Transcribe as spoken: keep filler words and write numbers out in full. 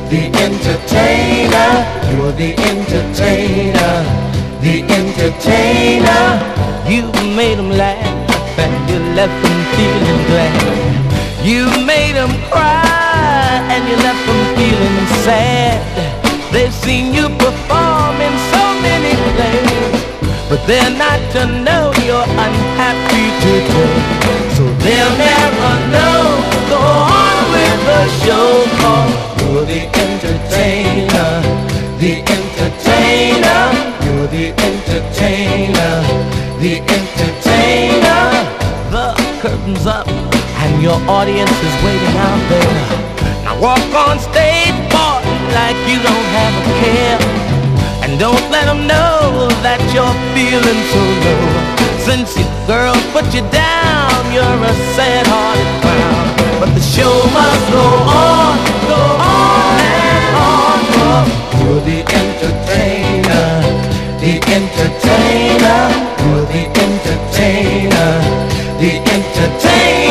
the entertainer. You're the entertainer, the entertainer. You made them laugh and you left them feeling glad. You made them cry and you left them feeling sad. They've seen you perform in so many plays, but they're not to know you're unhappy today. So they'll never know. Go on with the show, cause you're the entertainer, the entertainer. You're the entertainer, the entertainer. The curtain's up and your audience is waiting out there. Now walk on stage, boy, like you don't have a care. And don't let them know that you're feeling so low. Since your girl put you down, you're a sad-hearted clown. But the show must go on, go on and on. Oh. You're the entertainer, the entertainer. You're the entertainer, the entertainer.